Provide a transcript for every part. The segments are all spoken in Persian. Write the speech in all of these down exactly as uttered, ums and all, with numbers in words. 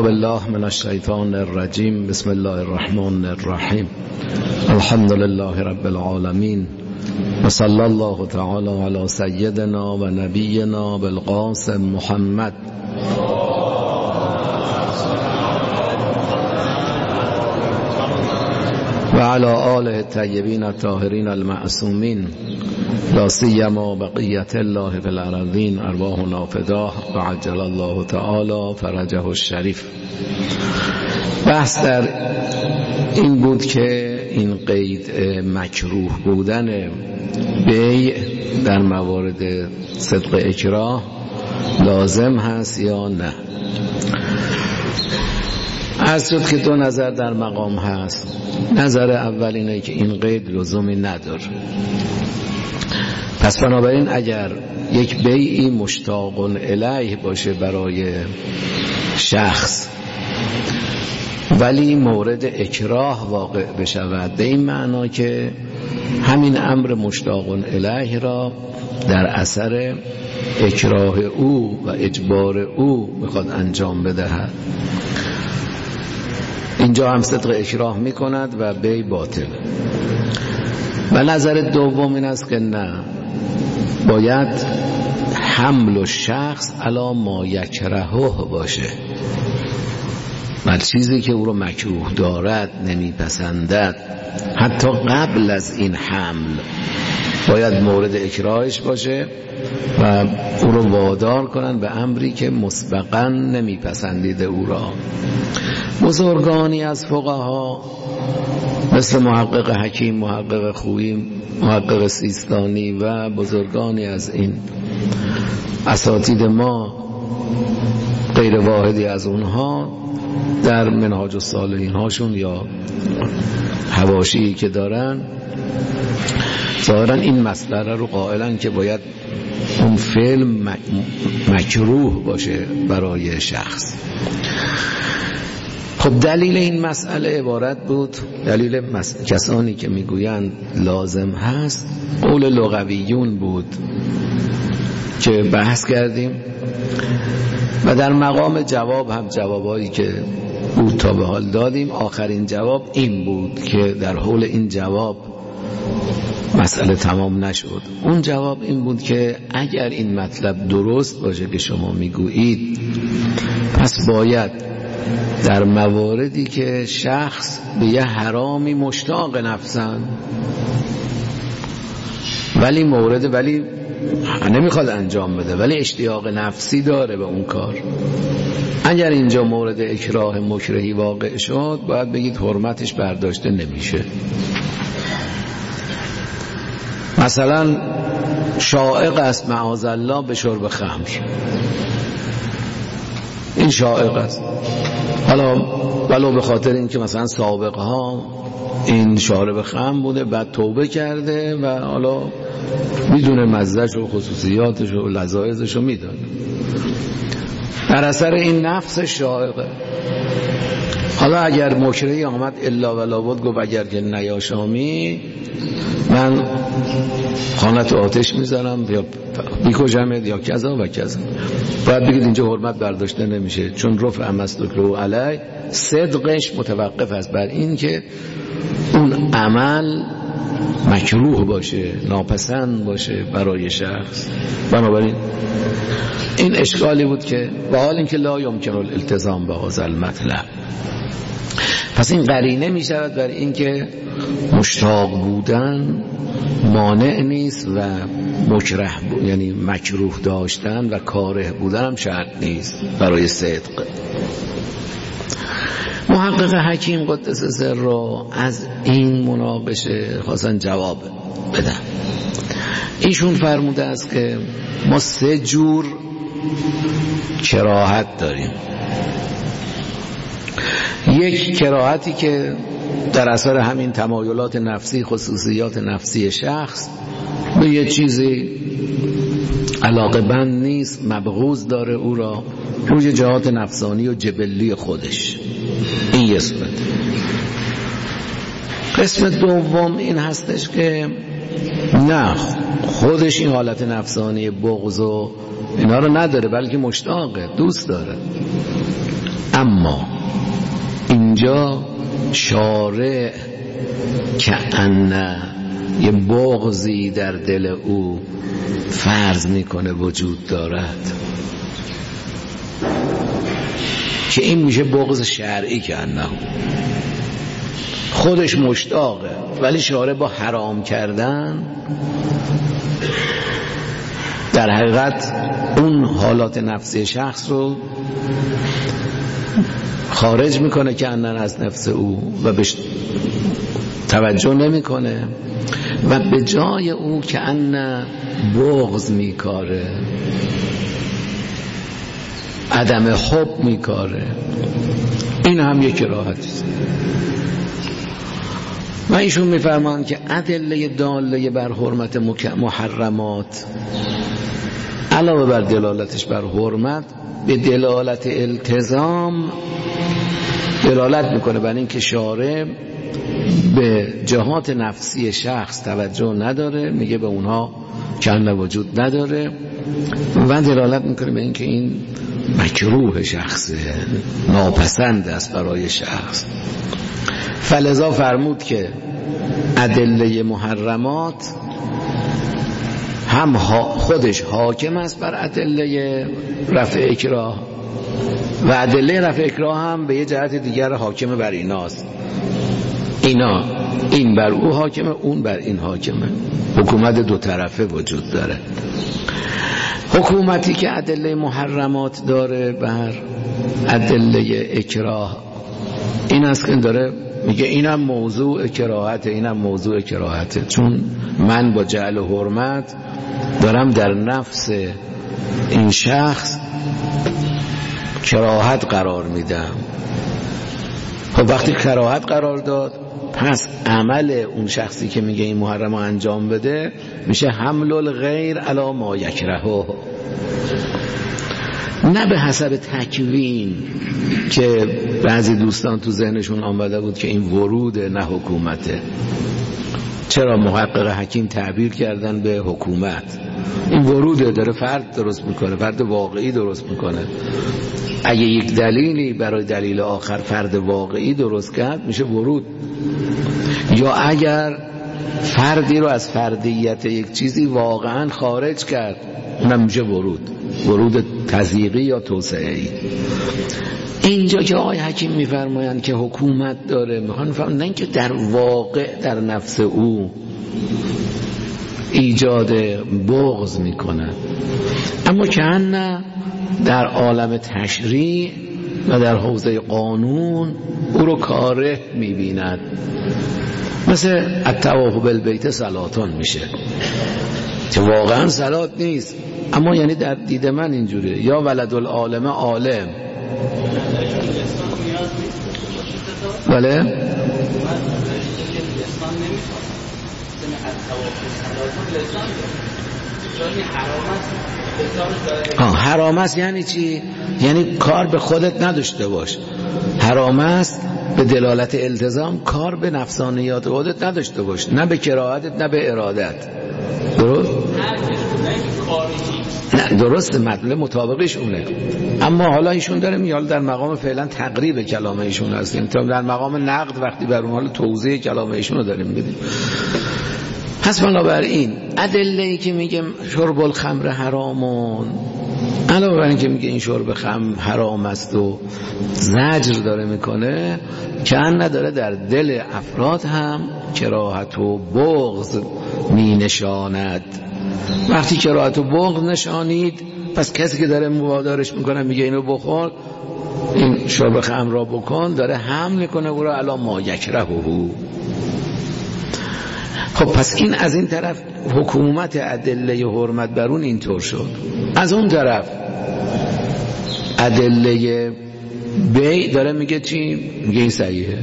بالله من الشیطان الرجیم. بسم الله الرحمن الرحیم. الحمد لله رب العالمین و صلی الله تعالی علی سیدنا و نبینا بالقاسم محمد و علی آله الطیبین الطاهرین المعصومین، لا سیما بقیت الله فی الارضین، ارواحنا فداه و عجل الله تعالی فرجه الشریف. بحث در این بود که این قید مکروه بودن بیع در موارد صدق اکراه لازم هست یا نه. عرض شد که دو نظر در مقام هست. نظر اول اینه که این قید لزومی نداره. پس بنابراین اگر یک بیعی مشتاق الیه باشه برای شخص ولی مورد اکراه واقع بشود، به این معنا که همین امر مشتاق الیه را در اثر اکراه او و اجبار او میخواد انجام بدهد، اینجا هم صدق اکراه میکند و بیع باطل. و نظر دوم این است که نه، باید حمل و شخص علی ما یکرهه باشه، بر چیزی که او رو مکروه دارد، نمیپسندد، حتی قبل از این حمل باید مورد اکراهش باشه و او رو وادار کنن به امری که مسبقا نمیپسندیده او را. بزرگانی از فقها مثل محقق حکیم، محقق خویی، محقق سیستانی و بزرگانی از این اساتید ما، غیر واحدی از اونها، در منهاج الصالحین هاشون یا حواشی که دارن ظاهرا این مسئله رو قائلن که باید اون فعل مکروه باشه برای شخص. خب دلیل این مسئله عبارت بود، دلیل مس... کسانی که میگویند لازم هست، قول لغویون بود که بحث کردیم و در مقام جواب هم جوابایی که بود تا به حال دادیم. آخرین جواب این بود که در حول این جواب مسئله تمام نشد. اون جواب این بود که اگر این مطلب درست باشه که شما میگویید، پس باید در مواردی که شخص به یه حرامی مشتاق نفسن ولی مورد ولی نمیخواد انجام بده ولی اشتیاق نفسی داره به اون کار، اگر اینجا مورد اکراه مکرهی واقع شد باید بگید حرمتش برداشته نمیشه. مثلا شائق است معاذالله به شرب خمر، این شائق است، حالا ولو به خاطر این که مثلا سابقه ها این شارب خمر بوده، بعد توبه کرده و حالا میدونه مزهش و خصوصیاتش و لذایذش رو میدونه، در اثر این نفس شائقه. حالا اگر مکرهی آمد الا ولا بود، گفت اگر که نیاشامی من خانت آتش میزنم یا بیکجمت یا کذا و کذا، باید بگید اینجا حرمت برداشته نمیشه، چون رفع مستکلو علی صدقش متوقف است بر این که اون عمل مکروه باشه، ناپسند باشه برای شخص. بنابراین این اشکالی بود که با حال اینکه لا یمکن الالتزام به هذا المطلب، پس این قرینه می شود بر این که مشتاق بودن مانع نیست و مکره یعنی مکروه داشتن و کاره بودن هم شرط نیست برای صدق. محقق حکیم قدس سره از این مناقشه خواستن جواب بدن. ایشون فرموده است که ما سه جور کراهت داریم. یک کراهتی که در اثر همین تمایلات نفسی، خصوصیات نفسی شخص به یه چیزی علاقه بند نیست، مبغوض داره او را روی جهات نفسانی و جبلی خودش، این یه صورت. قسم دوم این هستش که نه، خودش این حالت نفسانی بغض و اینا رو نداره، بلکه مشتاقه، دوست داره، اما اینجا شارع کأن یه بغضی در دل او فرض میکنه وجود دارد که این میشه بغض شرعی کأنه، خودش مشتاقه ولی شارع با حرام کردن در حقیقت اون حالات نفسی شخص رو خارج میکنه که انن از نفس او و بهش توجه نمیکنه و به جای او که ان بغض میکاره، عدم حب میکاره. این هم یک راحت و ایشون میفرمان که ادله داله بر حرمت محرمات علاوه بر دلالتش بر حرمت به دلالت التزام دلالت میکنه بر این که شارع به جهات نفسی شخص توجه نداره، میگه به اونها کن وجود نداره و دلالت میکنه به این که این مکروه شخصه، ناپسند است برای شخص. فلذا فرمود که ادله محرمات هم خودش حاکم است بر ادله رفع اکراه و ادله رفع اکراه هم به یه جهت دیگر حاکم بر ایناست. اینا این بر او حاکمه، اون بر این حاکمه، حکومت دو طرفه وجود داره. حکومتی که ادله محرمات داره بر ادله اکراه این است که داره میگه اینم موضوع کراهته، اینم موضوع کراهته، چون من با جعل و حرمت دارم در نفس این شخص کراهت قرار میدم. خب وقتی کراهت قرار داد پس عمل اون شخصی که میگه این محرم انجام بده میشه حمل الغیر علی ما یکرهه، نه به حسب تکوین که بعضی دوستان تو ذهنشون آمده بود که این ورود نه حکومته. چرا محقق حکیم تعبیر کردن به حکومت؟ این وروده، داره فرد درست میکنه، فرد واقعی درست میکنه. اگه یک دلیلی برای دلیل آخر فرد واقعی درست کرد میشه ورود، یا اگر فردی رو از فردیت یک چیزی واقعا خارج کرد اونم میشه ورود، ورود تضییقی یا توسعه‌ای. اینجا که آقای حکیم میفرمایند که حکومت داره، میخوان فهمن نه اینکه در واقع در نفس او ایجاد بغض میکنه، اما که نه در عالم تشریع و در حوزه قانون او رو کاره میبیند. مثل الطواف بالبیت صلاتان میشه که واقعا صلات نیست، اما یعنی در دید من اینجوریه. یا ولد العالم عالم، بله آه حرام است. یعنی چی؟ یعنی کار به خودت نداشته باش. حرام است به دلالت التزام، کار به نفسانیات خودت نداشته باش، نه به کراهتت نه به ارادت. درست؟ نه درست، مطلب مطابقش اونه. اما حالا ایشون داره میال در مقام فعلا تقریب کلام ایشون هستیم، تا در مقام نقد وقتی بر اون حال توضیح کلام ایشون رو داریم میدیم. پس بنابراین ادله‌ای که میگه شرب الخمر حرامون، علاوه بر این که میگه این شرب خمر حرام است و زجر داره میکنه، که ان نداره در دل افراد هم کراهت و بغض می نشاند. وقتی کراهت و بغض نشانید، پس کسی که داره مبادرش میکنه میگه اینو بخور، این شرب خمر را بکن، داره حمل میکنه او را علی ما یکرهه. خب پس این از این طرف حکومت ادله حرمت بر اون اینطور شد. از اون طرف ادله بیع داره میگه چی؟ میگه این صحیحه.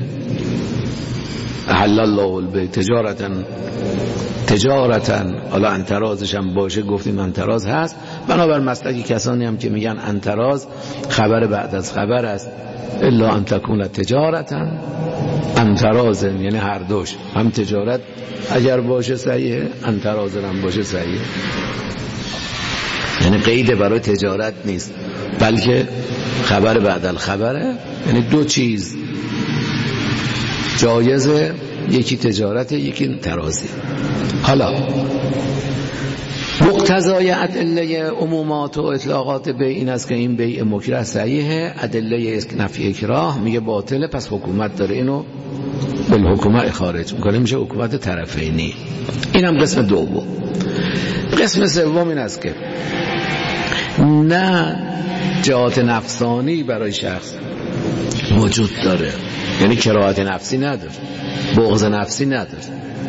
احل الله البیع تجارتا تجارتا، حالا انترازش هم باشه، گفتیم انتراز هست. بنابر مسلک کسانی هم که میگن انتراز خبر بعد از خبر است، الا ان تکون تجارتا انتراز، یعنی هر دوش، هم تجارت اگر باشه صحیحه، انتراز هم باشه صحیحه. یعنی قید برای تجارت نیست، بلکه خبر بعد الخبره، یعنی دو چیز جایزه، یکی تجارت یکی ترازی. حالا مقتضای ادله عمومات و اطلاقات بیع این است که این بیع مکره صحیحه، ادله نفی اکراه میگه باطله، پس حکومت داره اینو بالحکومت خارج میکنه، میشه حکومت طرفینی. اینم قسم دوم. قسم سوم این است که نه جهات نفسانی برای شخص وجود داره، یعنی کراهت نفسی نداره، بغض نفسی نداره.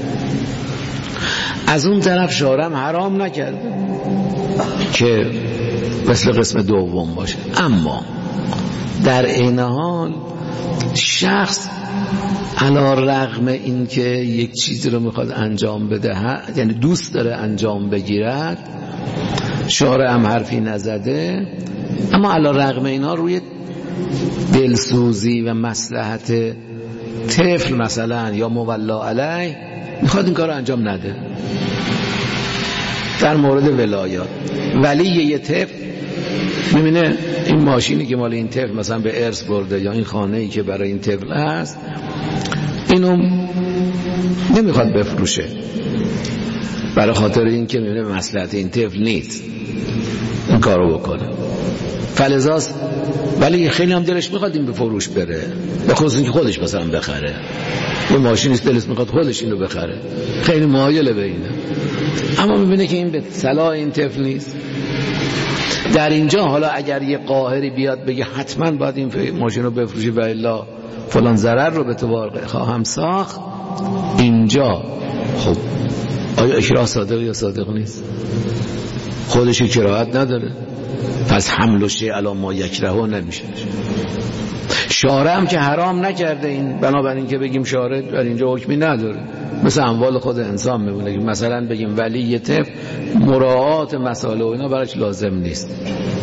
از اون طرف شارع حرام نکرده که مثل قسم دوم باشه، اما در این حال شخص علی رغم این که یک چیزی رو میخواد انجام بده، یعنی دوست داره انجام بگیرد، شارع هم حرفی نزده، اما علی رغم اینا روی دلسوزی و مصلحت طفل مثلا یا مولا علیه میخواد این کار رو انجام نده. در مورد ولایات، ولی یه طفل میبینه این ماشینی که مال این طفل مثلا به ارث برده یا این خانه‌ای که برای این طفل هست اینو نمیخواد بفروشه، برای خاطر این که میبینه به مصلحت این طفل نیست این کارو بکنه، فلذاست. ولی خیلی هم دلش میخواد این به فروش بره، به خصوص اینکه خودش مثلا بخره، یه ماشینیست دلش میخواد خودش اینو بخره، خیلی مایل به اینه، اما میبینه که این به صلاح این طفل نیست. در اینجا حالا اگر یه قاهری بیاد بگه حتما باید این ماشین رو بفروشی و الا فلان ضرر رو به تو واقع خواهم ساخت، اینجا خب آیا اکراه صادق یا صادق نیست؟ خودش کراهت نداره، پس حمل و شیء علی ما یکرهه نمیشه. شارع هم که حرام نکرده این، بنابراین که بگیم شارع در اینجا حکمی نداره، مثل اموال خود انسان میمونه که مثلا بگیم ولی طفل مراعات مسائل و اینا براش لازم نیست.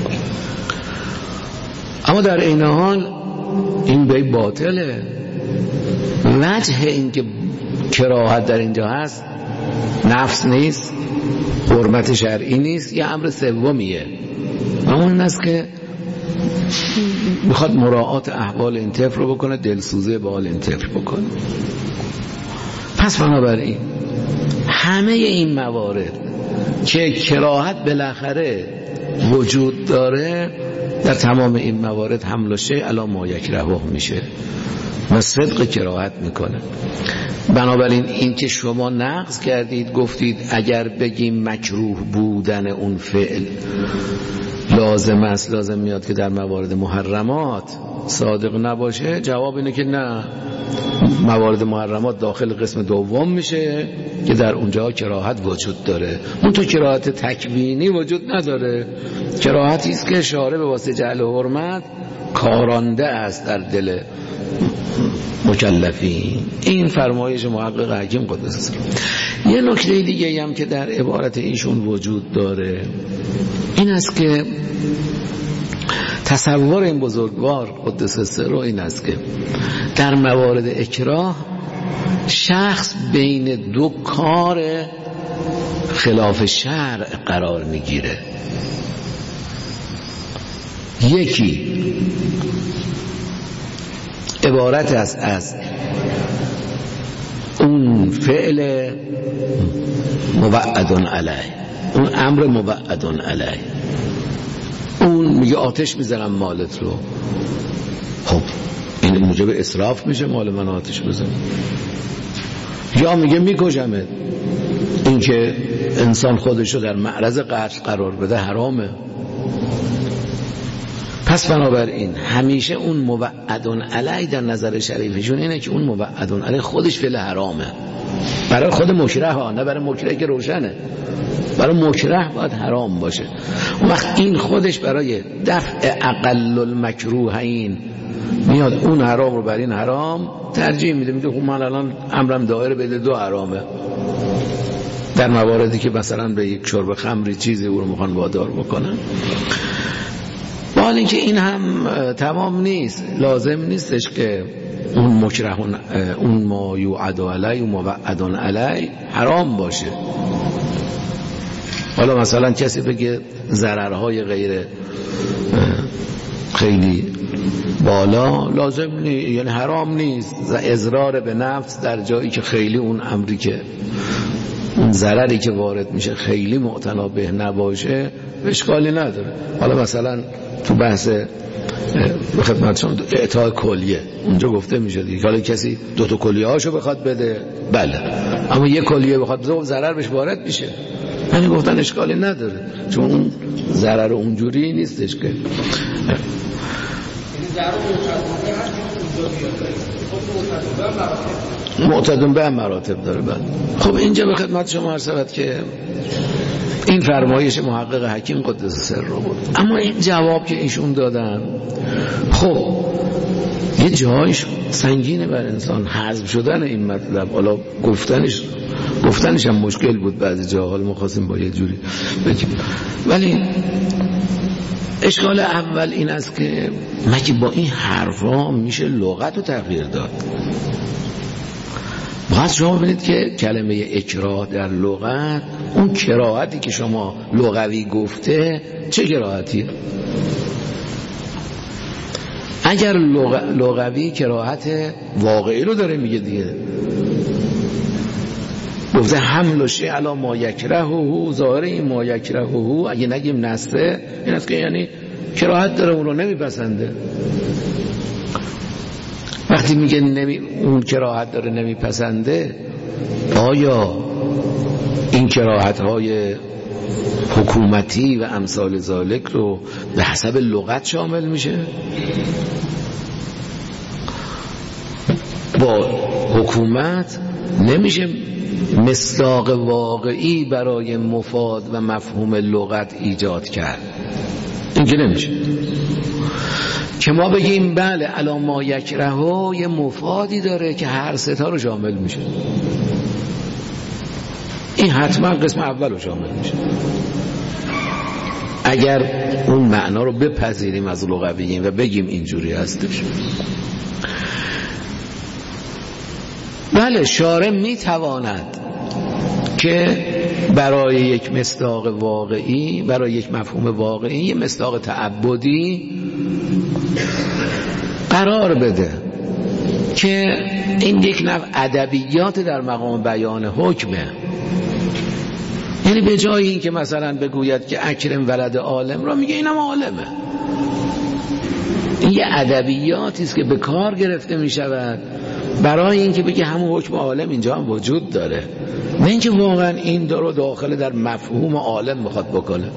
اما در این حال این بیع باطله. وجه این که کراهت در اینجا هست نفس نیست، حرمت شرعی نیست، یه امر سومیه، اون است که میخواد مراعات احوال این طفل رو بکنه، دلسوزی به حال این طفل بکنه. پس بنابراین همه این موارد که کراهت بالاخره وجود داره، در تمام این موارد حمل و شیء علی ما یکرهه میشه و صدق کراهت میکنه. بنابراین این که شما نقض کردید گفتید اگر بگیم مکروه بودن اون فعل لازم است، لازم میاد که در موارد محرمات صادق نباشه، جواب اینه که نه، موارد محرمات داخل قسم دوم میشه که در اونجا کراهت وجود داره. اون تو کراهت تکوینی وجود نداره، کراهتی است که شارع به واسطه جعل حرمت کارانده است در دل مکلفین. این فرمایش محقق حکیم قدس سره. یه نکته دیگه هم که در عبارت ایشون وجود داره این است که تصور این بزرگوار قدس سره این است که در موارد اکراه شخص بین دو کار خلاف شرع قرار میگیره. یکی عبارت است از اون فعل موعد علیه، اون امر موعد علیه، اون میگه آتش میزنم مالت رو، خب این موجب اسراف میشه مال من آتش بزنم. یا میگه میکشمت، این که انسان خودشو در معرض قتل قرار بده حرامه. پس بنابراین همیشه اون موعد علیه در نظر شریفشون اینه که اون موعد علیه خودش فعل حرامه برای خود مکره ها، نه برای مکره که روشنه، برای مکره باید حرام باشه. اون وقت این خودش برای دفع اقل المکروهین میاد اون حرام رو بر این حرام ترجیح میده، میگه خب من الان امرم دایر بده دو حرامه، در مواردی که مثلا به یک شرب خمری چیزی او رو میخوان وادار بکنن. حال اینکه این هم تمام نیست، لازم نیستش که اون مکرهون اون ما یوعد علی و موعد علی حرام باشه. حالا مثلا کسی بگه ضررهای غیر خیلی بالا لازم نیست، یعنی حرام نیست اضرار به نفس در جایی که خیلی اون امری که اون ضرری که وارد میشه خیلی معتنا به نباشه اشکالی نداره. حالا مثلا تو بحث به خدمتشون اعطای کلیه اونجا گفته میشه دیگه، حالا کسی دو تا کلیه هاشو بخواد بده بله، اما یک کلیه بخواد بده ضرر بهش وارد میشه، یعنی گفتن اشکالی نداره چون اون ضرر اونجوری نیستش که معتدون به مراتب داره. بعد خب اینجا به خدمت شما عرض شود که این فرمایش محقق حکیم قدس سر رو بود، اما این جواب که ایشون دادن خب یه جایش سنگینه بر انسان حذف شدن این مطلب، حالا گفتنش گفتنش هم مشکل بود بعضی جا، حالا ما خواستیم با یه جوری بگیم، ولی اشکال اول این است که مگه با این حرفا میشه لغت رو تغییر داد؟ باید شما ببینید که کلمه اکراه در لغت اون کراهتی که شما لغوی گفته چه کراهتیه؟ اگر لغ... لغوی کراهت واقعی رو داره میگه دیگه، گفته حمل و شیء علی ما یکرهه، ظاهر این ما یکرهه اگه نگیم نسته این است که یعنی کراهت داره اون رو نمیپسنده. وقتی میگه نمی... اون کراهت داره نمیپسنده، آیا این کراهت های حکومتی و امثال ذالک رو به حسب لغت شامل میشه؟ با حکومت نمیشه مصداق واقعی برای مفاد و مفهوم لغت ایجاد کرد، این که نمیشه که ما بگیم بله علی ما یکرهه یه مفادی داره که هر ستا رو شامل میشه، این حتما قسم اول رو شامل میشه اگر اون معنا رو بپذیریم از لغویین و بگیم اینجوری هستش. بله شارع میتواند که برای یک مصداق واقعی، برای یک مفهوم واقعی یه مصداق تعبدی قرار بده که این یک نوع ادبیات در مقام بیان حکمه، یعنی به جای این که مثلا بگوید که اکرم ولد عالم را میگه اینم عالمه، این یه ادبیاتی است که به کار گرفته میشود برای اینکه بگه همون حکم عالم اینجا هم وجود داره، نه اینکه واقعا این رو داخل در مفهوم عالم میخواد بکنه.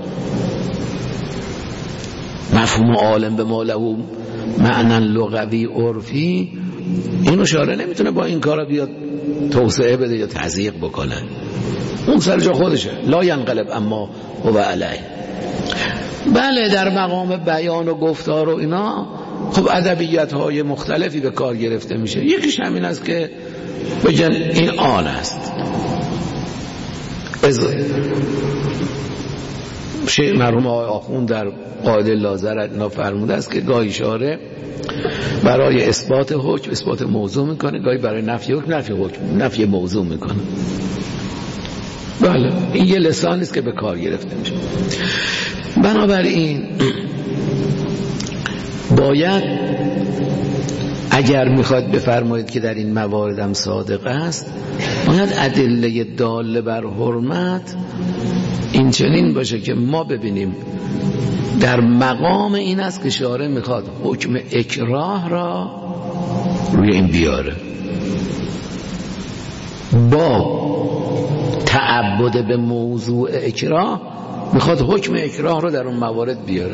مفهوم عالم به ما له معنی لغوی عرفی، اینو شارع نمیتونه با این کارا بیاد توسعه بده یا تضییق بکنه، اون سر جا خودشه، لا ینقلب اما هو علیه. بله در مقام بیان و گفتار و اینا خب ادبیات های مختلفی به کار گرفته میشه، یکیش همین است که بگن این آن است. از شیخ مرحوم آقای آخوند در قاعده لازرت اینا فرموده است که گاهی شارع برای اثبات حکم اثبات موضوع میکنه، گاهی برای نفی حکم نفی حکم نفی موضوع میکنه. بله این یه لسانی است که به کار گرفته میشه. بنابراین باید اگر میخواد بفرمایید که در این مواردم صادق است، باید ادله داله بر حرمت این چنین باشه که ما ببینیم در مقام این است که شارع میخواد حکم اکراه را روی این بیاره، با تعبد به موضوع اکراه میخواد حکم اکراه رو در اون موارد بیاره.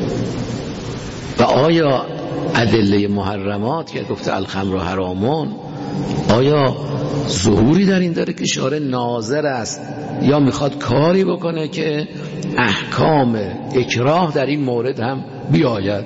و آیا ادله محرمات که گفته الخمر حرامون، آیا ظهوری در این داره که شارع ناظر است یا میخواد کاری بکنه که احکام اکراه در این مورد هم بیاید؟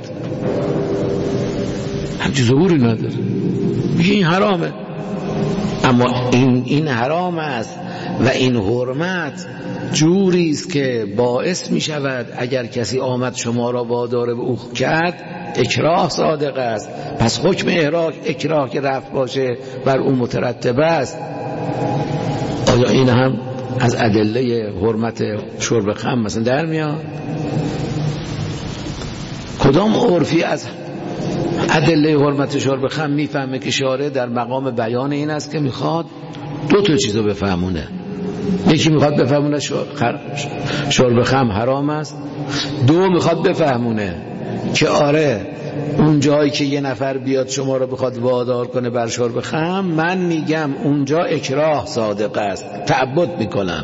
همچه ظهوری نداره، میگه این حرامه، اما این این حرام است و این حرمت جوری است که باعث می شود اگر کسی آمد شما را وادار به او کرد اکراه صادق است، پس حکم احراق اکراه که رفت باشه بر اون مترتب است. آیا این هم از ادله حرمت شرب خمر مثلا در میاد؟ کدام عرفی از ادله حرمت شرب خمر میفهمه که شارع در مقام بیان این است که میخواد دو تا چیزو بفهمونه؟ یکی میخواد بفهمونه شرب خمر حرام است، دو میخواد بفهمونه که آره اون جایی که یه نفر بیاد شما رو بخواد وادار کنه بر شرب خمر، من میگم اونجا اکراه صادق است، تعبد میکنم.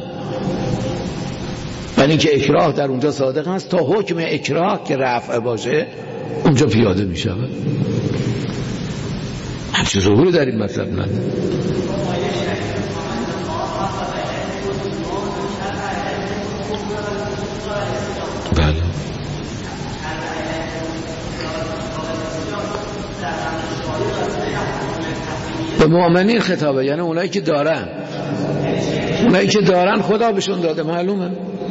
ولی اینکه اکراه در اونجا صادق است تا حکم اکراه که رفع باشه اونجا پیاده میشه. همچه ظهوری در این مطلب نداره. بله به مؤمنین خطابه، یعنی اونایی که دارن اونایی که دارن خدا بهشون داده، معلومه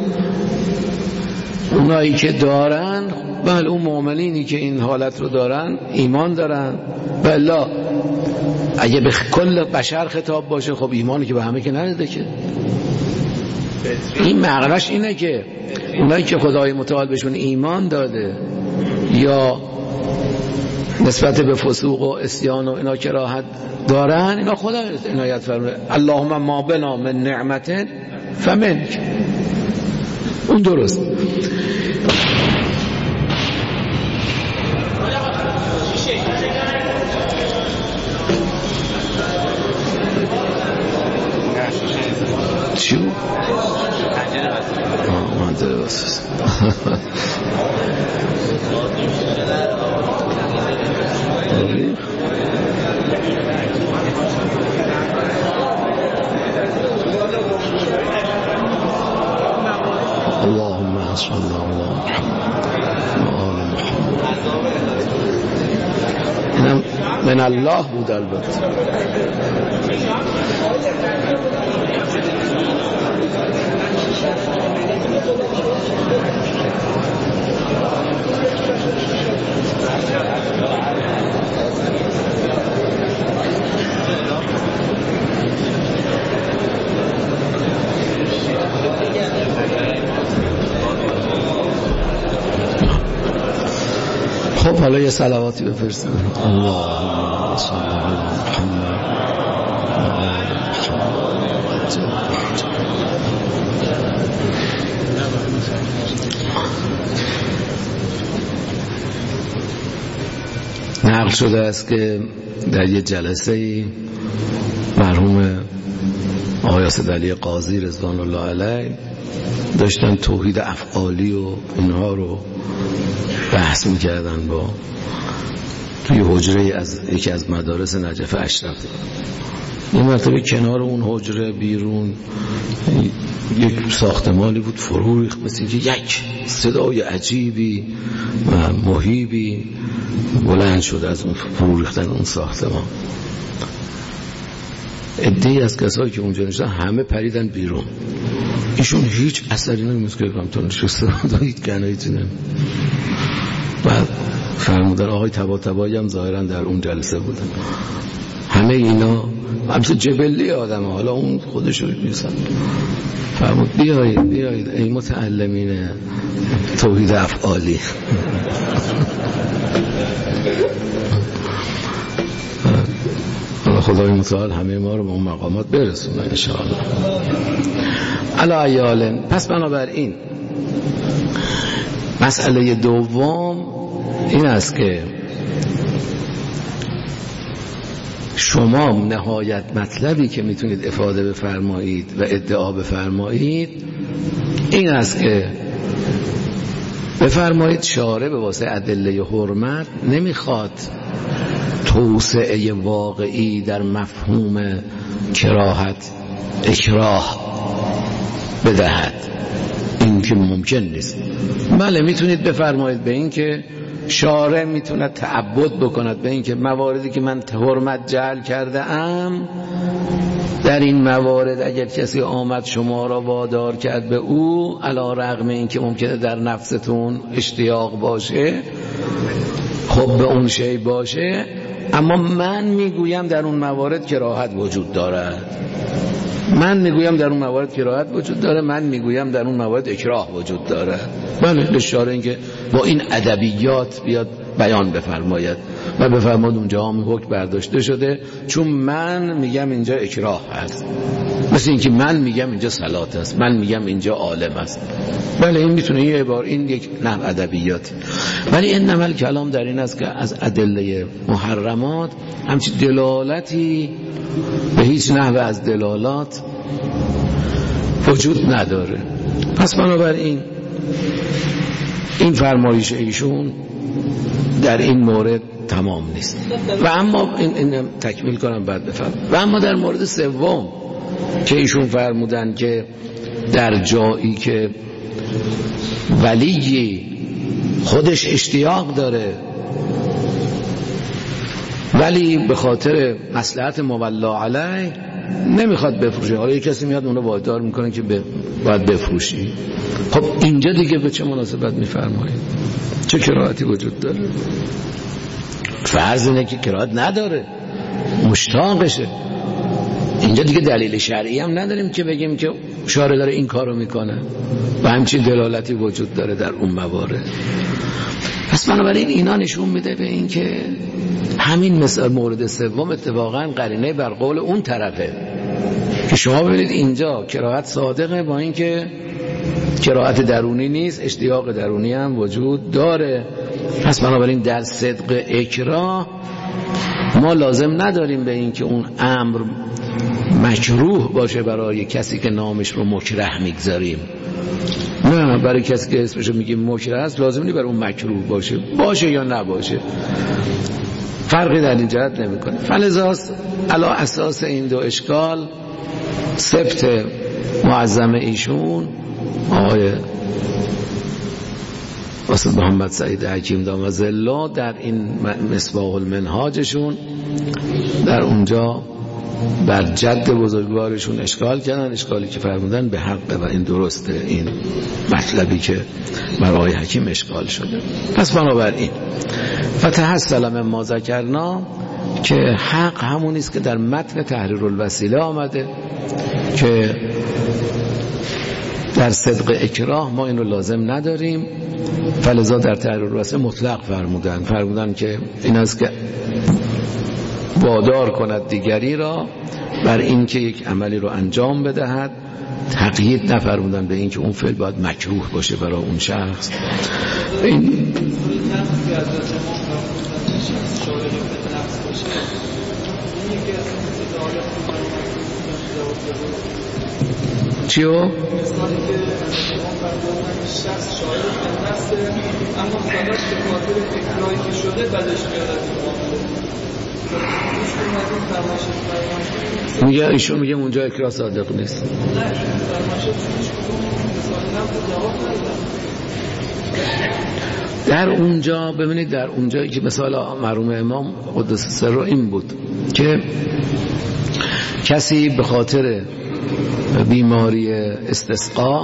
اونایی که دارن، بله اون مؤمنینی که این حالت رو دارن ایمان دارن. بله اگه به کل بشر خطاب باشه خب ایمانی که به همه که نرده که. این معنیش اینه که اونایی که خدای متعال بهشون ایمان داده یا نسبت به فسوق و عصیان و اینا کراهت دارن، اینا خدا عنایت فرموده اللهم ما بنا من نعمت فمنک. اون درست. چیو؟ منظره بسید اللهم صل على محمد و آل محمد. اینم من الله بود البته. خب حالا یه صلواتی بفرستید. اللهم صل علی محمد و آل محمد. نقل شده است که در یه جلسه مرحوم آقای اسدعلی قاضی رضوان الله علیه داشتن توحید افعالی و اینها رو بحث میکردن با توی حجره از یکی از مدارس نجف اشرف. یه مرتبه کنار اون حجره بیرون یک ساختمانی بود فرو ریخت، مثل که یک صدای عجیبی و مهیبی بلند شد از اون فرو ریختن اون ساختمان. عده‌ای از کسایی که اونجا نشستن همه پریدن بیرون. ایشون هیچ اثری نمی‌کنه که کم تا نشسته بود، هیچ گناهی نمی‌کنه. بعد فرمودن آقای طباطبایی هم ظاهرا در اون جلسه بودن. همه اینا همچون جبلی آدم، حالا اون خودش رو می‌سن. فرمود بیایید بیایید ای متعلمین توحید افعالی. خدای متعال همه ما رو به اون مقامات برسونه ان شاء الله. علی ایال. پس بنابراین مسئله دوم این است که شما نهایت مطلبی که میتونید افاده بفرمایید و ادعا بفرمایید این است که بفرمایید شارع به واسه ادله حرمت نمیخواد توسعه واقعی در مفهوم کراهت اکراه بدهد. این که ممکن نیست. بله میتونید بفرمایید به این که شارع میتونه تعبد بکند به این که مواردی که من حرمت جعل کرده ام در این موارد اگر کسی آمد شما را وادار کرد به او، علی رغم این که ممکنه در نفستون اشتیاق باشه، خب به اون شی باشه، اما من میگویم در اون موارد کراهت وجود دارد. من میگویم در اون موارد کراهت وجود داره، من میگویم در اون موارد اکراه وجود داره. بله، اشاره این که با این ادبیات بیاد بیان بفرماید و بفرماد اونجا هم حکم برداشته شده، چون من میگم اینجا اکراه هست، مثل اینکه من میگم اینجا صلات است، من میگم اینجا عالم است. بله، این میتونه یه عبارت، این یک نحو ادبیاتی. ولی این عمل کلام در این است که از ادله محرمات همچین دلالتی به هیچ نحو از دلالات وجود نداره. پس بنابراین این فرمایش ایشون در این مورد تمام نیست. و اما این, این تکمیل کنم بعد بفرم. و اما در مورد سوم که ایشون فرمودن که در جایی که ولی خودش اشتیاق داره ولی به خاطر مصلحت مولا علیه نمیخواد بفروشه، حالا یک کسی میاد اونو وادار میکنه که باید بفروشی، خب اینجا دیگه به چه مناسبت میفرمایید؟ چه کراهتی وجود داره؟ فرض اینه که کراهت نداره، مشتاقشه. اینجا دیگه دلیل شرعی هم نداریم که بگیم که شارع داره این کارو میکنه و همچین دلالتی وجود داره در اون موارد. پس بنابراین اینا نشون میده به این که همین مثال مورد سوم اتفاقا قرینه بر قول اون طرفه که شما ببینید اینجا کراهت صادقه با این که کراهت درونی نیست، اشتیاق درونی هم وجود داره. پس بنابراین در صدق اکراه ما لازم نداریم به این که اون امر مکروه باشه برای کسی که نامش رو مکره میگذاریم. نه، برای کسی که اسمش رو میگیم مکره است لازم نیست برای اون مکروه باشه، باشه یا نباشه، فرقی در این جهت نمیکنه. فلذاست علی اساس این دو اشکال سبت معظم ایشون آقای استاد محمد سعید حکیم دام ظله در این مصباح المنهاجشون در اونجا بر جد بزرگوارشون اشکال کردن، اشکالی که فرمودن به حق و این درسته، این مطلبی که برای حکیم اشکال شده. پس بنابراین فتحصل من ما ذکرنا که حق همون است که در متن تحریر الوسیله آمده که در صدق اکراه ما این رو لازم نداریم، فلذا در تحریر الوسیله مطلق فرمودن فرمودن که این است که وادار کند دیگری را بر این که یک عملی رو انجام بدهد، تقیید نفرمودن به این که اون فعل باید مکروه باشه برای اون شخص. این چیو؟ مثالی که شخص شاعر به نفسه اما فقط به خاطر فکرهایی که شده بدش میاد از میگه ایشون میگه اونجا اکراه صادق نیست. در اونجا ببینید، در اونجایی که مثال مرحوم امام قدس سره این بود که کسی به خاطر بیماری استسقا،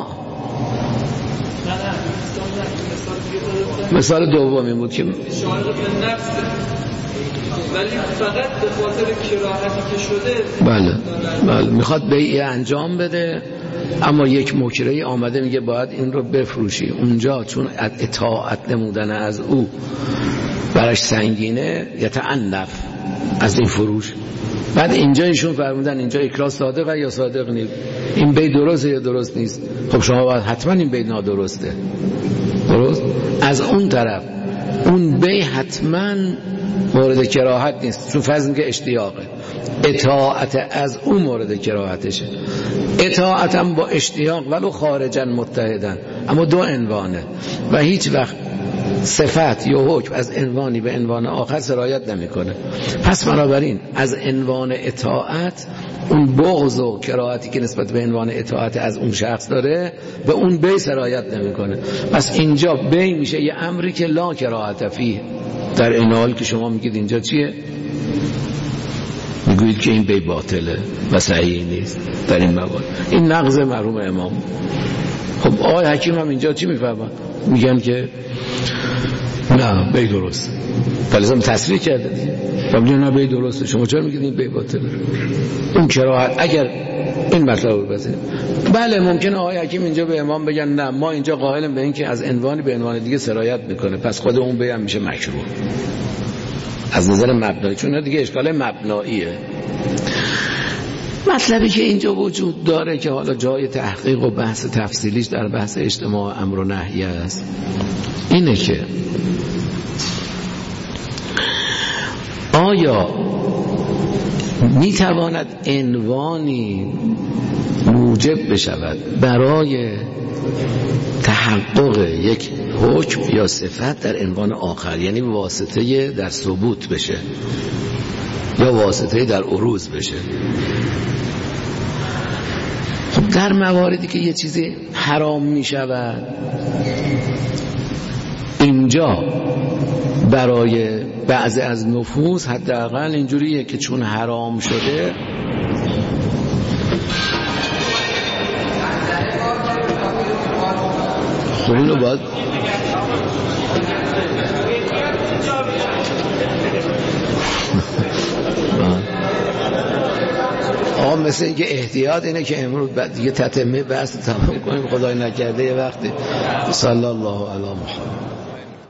مثال دومی بود که شاعر به نفسه ولی فقط به خاطر کراهتی که شده بله بله میخواد بیعه انجام بده، اما یک مکرهی آمده میگه باید این رو بفروشی. اونجا چون اطاعت نمودن از او براش سنگینه یتعنف از این فروش. بعد اینجا ایشون فرمودن اینجا اکراه صادقه یا صادق نیست، این بی درسته یا درست نیست. خب شما باید حتما این بی نادرسته، درست؟ از اون طرف اون بی حتما مورد کراهت نیست، چون فرض که اشتیاقه، اطاعت از اون مورد کراهتشه. اطاعتم با اشتیاق ولو خارجا متحدن، اما دو عنوانه و هیچ وقت صفت یا حکم از عنوانی به عنوان آخر سرایت نمیکنه. پس بنابراین از عنوان اطاعت اون بغض و کراهتی که نسبت به عنوان اطاعت از اون شخص داره به اون بی سرایت نمیکنه. پس اینجا بی میشه یه امری که لا کراهت فیه، در این حال که شما میگید اینجا چیه؟ میگویید که این بی باطله و صحیح نیست در این موارد. این نقض مرحوم امام. خب آقای حکیم هم اینجا چی میفهمن؟ میگن که نه بی درست، فلزم تصریح کرده دیگه و میگن نه بی درسته، شما چرا میگید این بی باطله؟ اون کراهت اگر این مطلب رو بزنید، بله ممکنه آقای حکیم اینجا به امام بگن نه ما اینجا قائلیم به این که از عنوانی به عنوان دیگه سرایت میکنه، پس خود اون بی هم میشه مکروه از نظر مبنایی، چون دیگه اشکال مبناییه. مطلبی که اینجا وجود داره که حالا جای تحقیق و بحث تفصیلیش در بحث اجتماع امر و نهی است، اینه که آیا میتواند عنوانی موجب بشود برای تحقق یک حکم یا صفت در عنوان آخر، یعنی واسطه در ثبوت بشه یا واسطه در عروض بشه؟ خب در مواردی که یه چیزی حرام می شود اینجا برای بعضی از نفوس حداقل اینجوریه که چون حرام شده خب اینو باید آقا مثل این که احتیاط اینه که امروز دیگه تتمه بحث تمام کنیم، خدای نکرده یه وقتی. صلی الله علی محمد.